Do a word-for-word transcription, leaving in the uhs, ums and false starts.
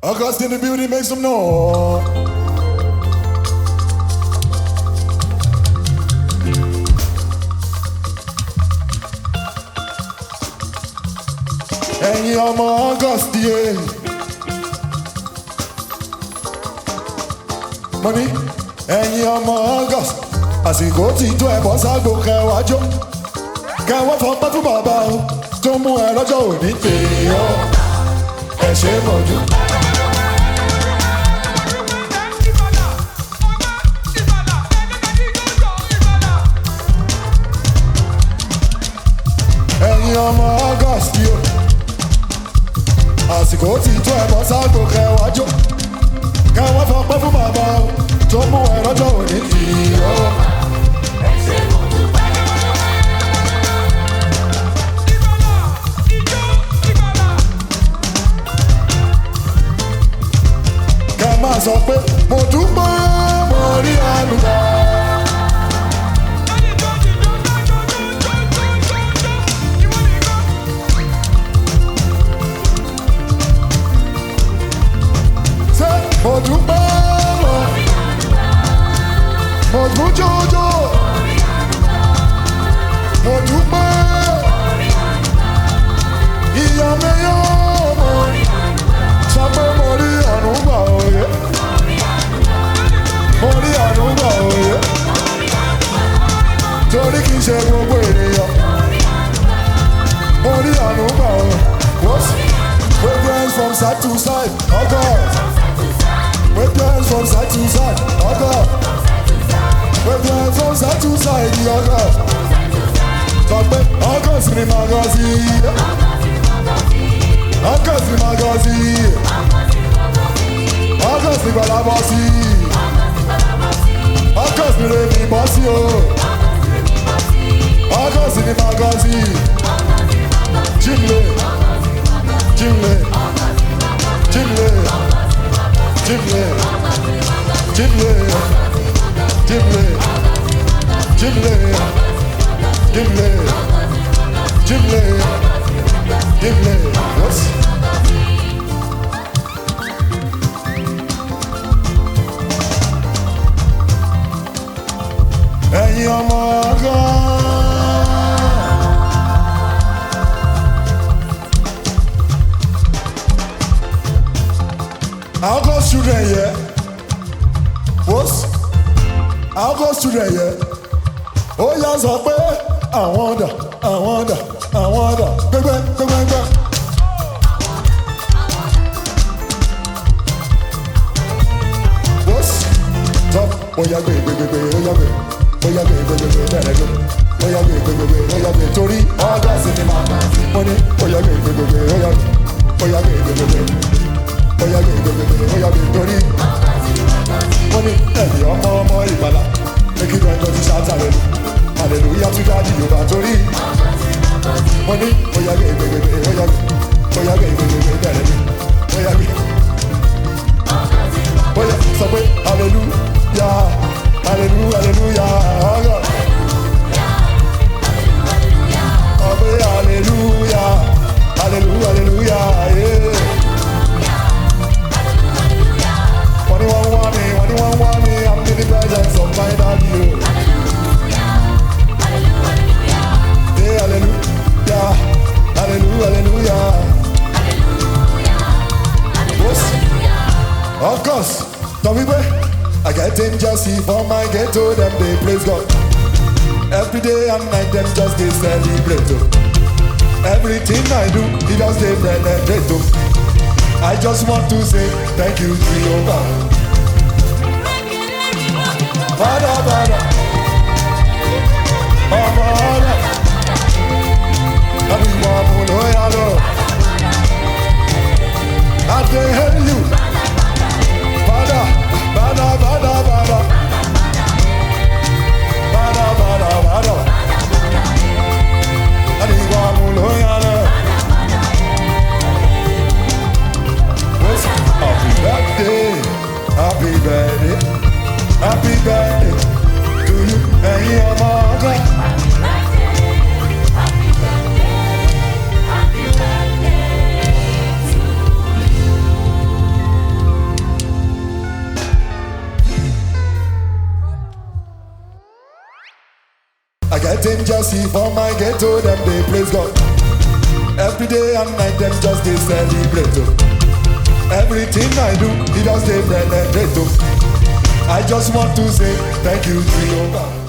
August in the building, make some noise. Ẹ̀yin ọmọ August yé. Mo ní ẹ̀yin ọmọ August. Àsìkò tí tó ẹ̀bọ̀ ságbó kẹwàá jó. Kẹwàá fọpẹ́ fún bàbá o. Tó mú ẹ lọ́jọ́ òní pè ọ́. Ẹ ṣe mọ̀jú. Ẹ̀yin ọmọ August yó. Àsìkò tí tó ẹ̀bọ̀ ságbó kẹwàá jó. Kẹwàá fọpẹ́ fún bàbá o. Tó mú ẹ lọ́jọ́ òní pè ọ́. Máa sọ pé mo dúpẹ́ mo rí àánú gbà. Ṣé mo dúpẹ́ mo mo dún jòjò mo dúpẹ́ ìyá mi yóò mo sọ pé mo rí àánú gbà òye. Mo rí àánú gbà òye. Torí kìí ṣe gbogbo ènìyàn. Mo rí àánú gbà òye. What's wave your hands from side to side? Oh God. Wave your hands from side to side. Oh God. Wave your hands from side to side. Oh God. Sọ pé August ni màá sí. August ni màá sí. August ni gbàdá bọ́ sí. August ni lèmi bọ́ sí o. August ni màá sí. Jimle, Jimle, Jimle, Jimle, Jimle, Jimle, Jimle, Jimle, Jimle, Jimle, what's ẹ̀yin ọmọ ọgọ́. August children yẹ. Wọ́s. August children yẹ. Ó yá sọ pé àwọn dà, àwọn dà, àwọn dà, gbẹgbẹ, gbẹgbẹ. Wọ́s. Tọ́ ó yá gbé gbẹgbẹgbẹ, ó yá gbé. Oya gbé gbẹgbẹgbẹ bẹ̀rẹ̀ gbé. Oya gbé gbẹgbẹgbẹ, oya gbé torí August ni màá. Mo ní oya gbé gbẹgbẹgbẹ, oya gbé. Oya gbé gbẹgbẹgbẹ. Oya gbé gbẹgbẹgbẹ, oya gbé torí. Mo ní ẹ̀mí ọmọ ọmọ ìgbàlà. Make it right to shout hallelujah. Hallelujah to God Yorùbá torí. Mo ní oya gbé gbẹgbẹgbẹ, oya gbé. Oya gbé gbẹgbẹgbẹ bẹ̀rẹ̀ gbé. Oya gbé. Oya sọ pé hallelujah. Hallelujah, hallelujah, oh God. Oh, hallelujah, hallelujah, hallelujah, yeah. When you want, want me, when you want, want me, I'm in the presence of my daddy. Yeah, hallelujah, hallelujah, hallelujah. Of course, don't we pray? I get angels see for my ghetto, them they praise God. Every day and night, them just they celebrate. Oh. Everything I do, he just they celebrate. Oh. I just want to say thank you to your God. Father, Father, oh Father, everyone who know you love. I can help you, Father. Bada bada bada bada bada bada Adiwa muloyana. Happy birthday, happy birthday, happy birthday to you and your mother. I get angels see for my ghetto, them they praise God. Every day and night, them just they celebrate. Oh. Everything I do, he just they celebrate. Oh. I just want to say thank you, Jehovah.